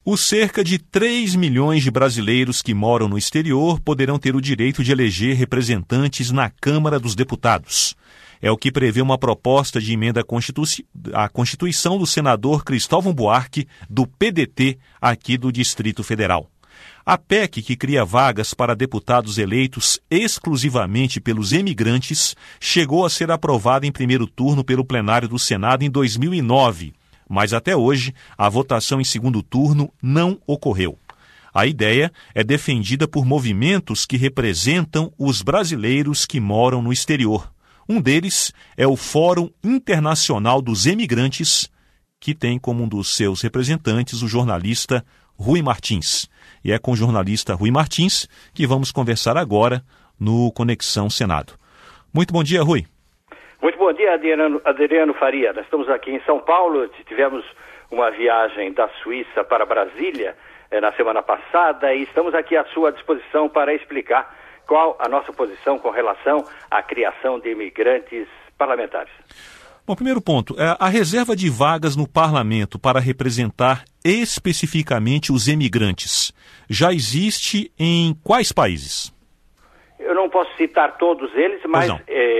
Os cerca de 3 milhões de brasileiros que moram no exterior poderão ter o direito de eleger representantes na Câmara dos Deputados. É o que prevê uma proposta de emenda à Constituição do senador Cristóvão Buarque, do PDT, aqui do Distrito Federal. A PEC, que cria vagas para deputados eleitos exclusivamente pelos emigrantes, chegou a ser aprovada em primeiro turno pelo plenário do Senado em 2009. Mas até hoje, a votação em segundo turno não ocorreu. A ideia é defendida por movimentos que representam os brasileiros que moram no exterior. Um deles é o Fórum Internacional dos Emigrantes, que tem como um dos seus representantes o jornalista Rui Martins. E é com o jornalista Rui Martins que vamos conversar agora no Conexão Senado. Muito bom dia, Rui. Muito bom dia, Adriano Faria. Nós estamos aqui em São Paulo, tivemos uma viagem da Suíça para Brasília na semana passada e estamos aqui à sua disposição para explicar qual a nossa posição com relação à criação de imigrantes parlamentares. Bom, primeiro ponto, a reserva de vagas no parlamento para representar especificamente os emigrantes já existe em quais países? Eu não posso citar todos eles, mas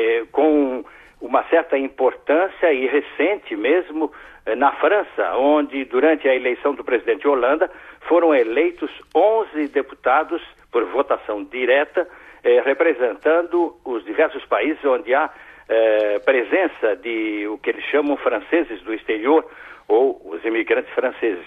com uma certa importância e recente mesmo na França, onde durante a eleição do presidente Hollande foram eleitos 11 deputados por votação direta, representando os diversos países onde há presença de o que eles chamam franceses do exterior ou os imigrantes franceses.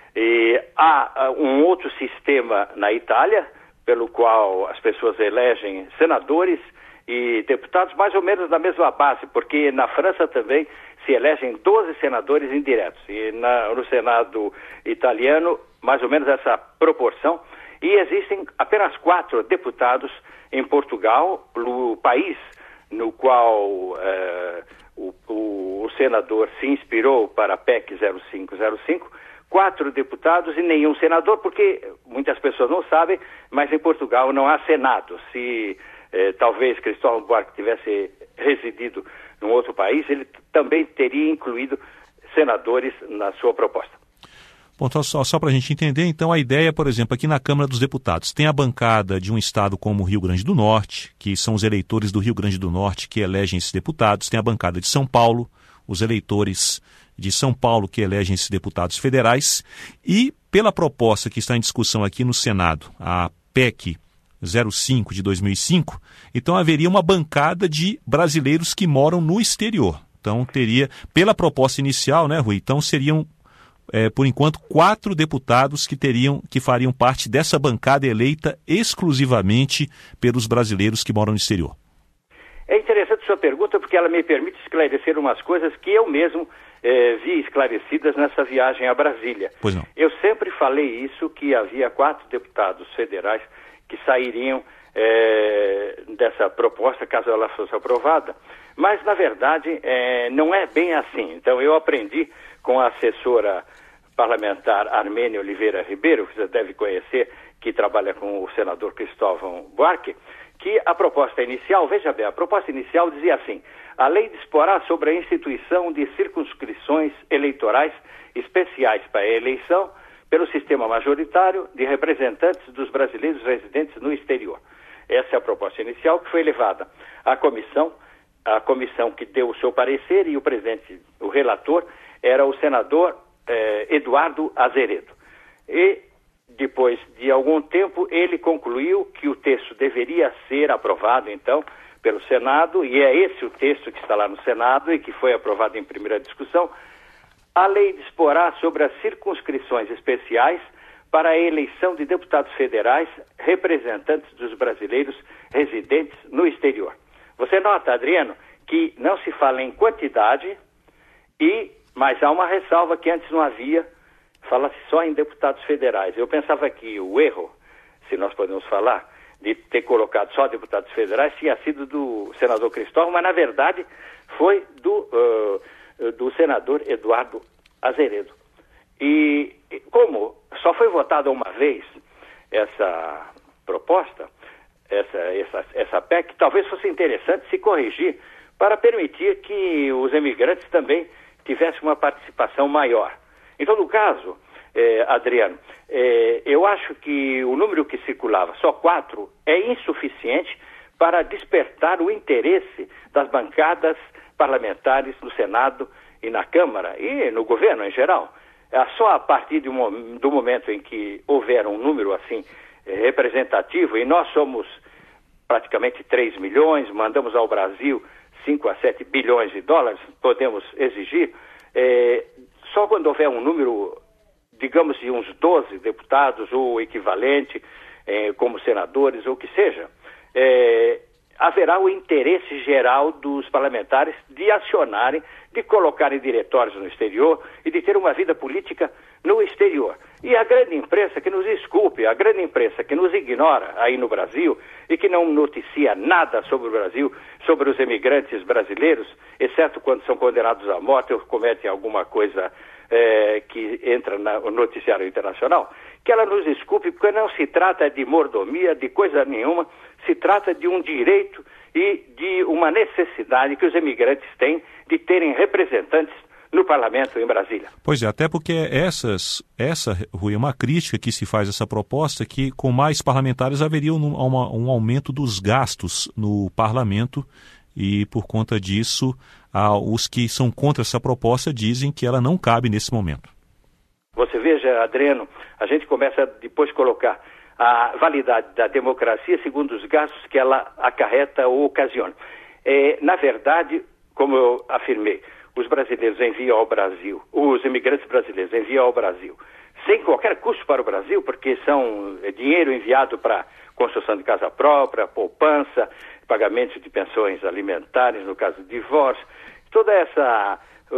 E há um outro sistema na Itália, pelo qual as pessoas elegem senadores e deputados mais ou menos da mesma base, porque na França também se elegem 12 senadores indiretos e no Senado italiano mais ou menos essa proporção, e existem apenas 4 deputados em Portugal, no país no qual o senador se inspirou para a PEC 0505, 4 deputados e nenhum senador, porque muitas pessoas não sabem, mas em Portugal não há Senado. Se talvez Cristóvão Buarque tivesse residido num outro país, ele também teria incluído senadores na sua proposta. Bom, então, só para a gente entender, então a ideia, por exemplo, aqui na Câmara dos Deputados, tem a bancada de um estado como o Rio Grande do Norte, que são os eleitores do Rio Grande do Norte que elegem esses deputados, tem a bancada de São Paulo, os eleitores de São Paulo que elegem esses deputados federais, e pela proposta que está em discussão aqui no Senado, a PEC 05 de 2005, então haveria uma bancada de brasileiros que moram no exterior. Então teria, pela proposta inicial, né, Rui, então seriam por enquanto, 4 deputados que fariam parte dessa bancada eleita exclusivamente pelos brasileiros que moram no exterior. É interessante sua pergunta porque ela me permite esclarecer umas coisas que eu mesmo vi esclarecidas nessa viagem a Brasília. Pois não. Eu sempre falei isso, que havia 4 deputados federais que sairiam dessa proposta, caso ela fosse aprovada. Mas, na verdade, não é bem assim. Então, eu aprendi com a assessora parlamentar Armênia Oliveira Ribeiro, que você deve conhecer, que trabalha com o senador Cristóvão Buarque, que a proposta inicial, veja bem, a proposta inicial dizia assim: a lei disporá sobre a instituição de circunscrições eleitorais especiais para a eleição pelo sistema majoritário de representantes dos brasileiros residentes no exterior. Essa é a proposta inicial que foi levada à comissão, a comissão que deu o seu parecer, e o presidente, o relator, era o senador Eduardo Azeredo. E, depois de algum tempo, ele concluiu que o texto deveria ser aprovado, então, pelo Senado, e é esse o texto que está lá no Senado e que foi aprovado em primeira discussão. A lei disporá sobre as circunscrições especiais para a eleição de deputados federais representantes dos brasileiros residentes no exterior. Você nota, Adriano, que não se fala em quantidade, mas há uma ressalva que antes não havia, fala-se só em deputados federais. Eu pensava que o erro, se nós podemos falar, de ter colocado só deputados federais tinha sido do senador Cristóvão, mas na verdade foi do senador Eduardo Azeredo. E como só foi votada uma vez essa proposta, essa PEC, talvez fosse interessante se corrigir para permitir que os imigrantes também tivessem uma participação maior. Em todo caso, Adriano, eu acho que o número que circulava, só 4, é insuficiente para despertar o interesse das bancadas parlamentares no Senado e na Câmara e no governo em geral. Só a partir do momento em que houver um número assim representativo, e nós somos praticamente 3 milhões, mandamos ao Brasil 5 a 7 bilhões de dólares, podemos exigir, só quando houver um número, digamos, de uns 12 deputados ou equivalente, como senadores ou o que seja, haverá o interesse geral dos parlamentares de acionarem, de colocarem diretórios no exterior e de ter uma vida política no exterior. E a grande imprensa que nos desculpe, a grande imprensa que nos ignora aí no Brasil e que não noticia nada sobre o Brasil, sobre os emigrantes brasileiros, exceto quando são condenados à morte ou cometem alguma coisa que entra no noticiário internacional, que ela nos desculpe, porque não se trata de mordomia, de coisa nenhuma, se trata de um direito e de uma necessidade que os emigrantes têm de terem representantes no parlamento em Brasília. Pois é, até porque essa, Rui, é uma crítica que se faz a essa proposta, que com mais parlamentares haveria um aumento dos gastos no parlamento e, por conta disso, os que são contra essa proposta dizem que ela não cabe nesse momento. Você veja, Adriano, a gente começa depois a colocar a validade da democracia segundo os gastos que ela acarreta ou ocasiona. Na verdade, como eu afirmei, os brasileiros enviam ao Brasil, os imigrantes brasileiros enviam ao Brasil, sem qualquer custo para o Brasil, porque são dinheiro enviado para construção de casa própria, poupança, pagamentos de pensões alimentares, no caso de divórcio, toda essa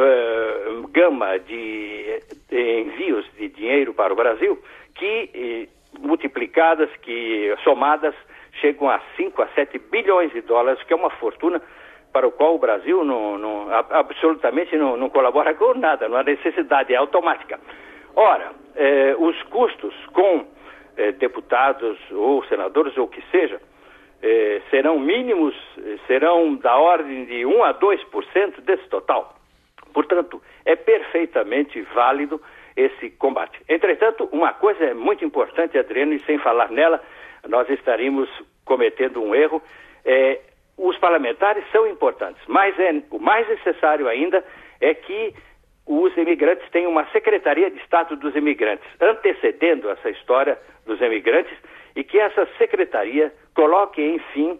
gama de envios de dinheiro para o Brasil, que multiplicadas, que somadas, chegam a 5 a 7 bilhões de dólares, que é uma fortuna para o qual o Brasil absolutamente não colabora com nada, não há necessidade, é automática. Ora, os custos com deputados ou senadores ou o que seja, serão mínimos, serão da ordem de 1 a 2% desse total. Portanto, é perfeitamente válido esse combate. Entretanto, uma coisa é muito importante, Adriano, e sem falar nela, nós estaríamos cometendo um erro. Os parlamentares são importantes, mas o mais necessário ainda é que os imigrantes tenham uma Secretaria de Estado dos Imigrantes, antecedendo essa história dos imigrantes, e que essa secretaria coloque, enfim,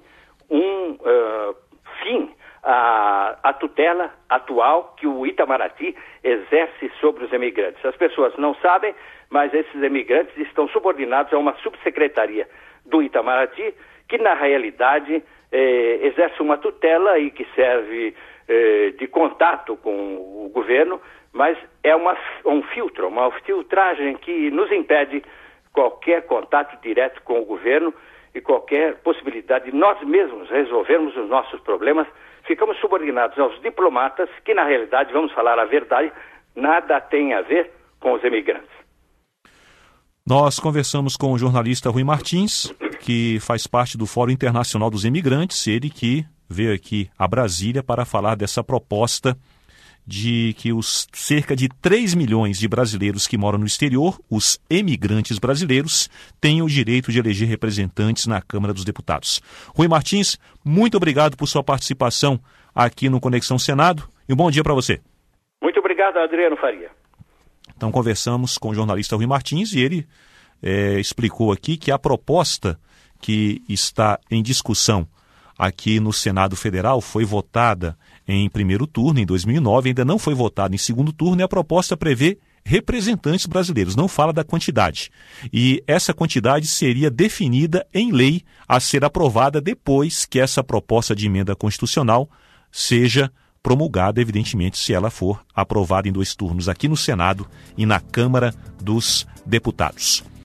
fim à tutela atual que o Itamaraty exerce sobre os imigrantes. As pessoas não sabem, mas esses imigrantes estão subordinados a uma subsecretaria do Itamaraty, que na realidade exerce uma tutela e que serve de contato com o governo, mas é um filtro, uma filtragem que nos impede qualquer contato direto com o governo e qualquer possibilidade de nós mesmos resolvermos os nossos problemas. Ficamos subordinados aos diplomatas que, na realidade, vamos falar a verdade, nada tem a ver com os imigrantes. Nós conversamos com o jornalista Rui Martins, que faz parte do Fórum Internacional dos Imigrantes, ele que veio aqui a Brasília para falar dessa proposta de que os cerca de 3 milhões de brasileiros que moram no exterior, os emigrantes brasileiros, tenham o direito de eleger representantes na Câmara dos Deputados. Rui Martins, muito obrigado por sua participação aqui no Conexão Senado e um bom dia para você. Muito obrigado, Adriano Faria. Então conversamos com o jornalista Rui Martins e ele explicou aqui que a proposta que está em discussão aqui no Senado Federal foi votada em primeiro turno, em 2009, ainda não foi votada em segundo turno, e a proposta prevê representantes brasileiros, não fala da quantidade. E essa quantidade seria definida em lei a ser aprovada depois que essa proposta de emenda constitucional seja promulgada, evidentemente, se ela for aprovada em 2 turnos aqui no Senado e na Câmara dos Deputados.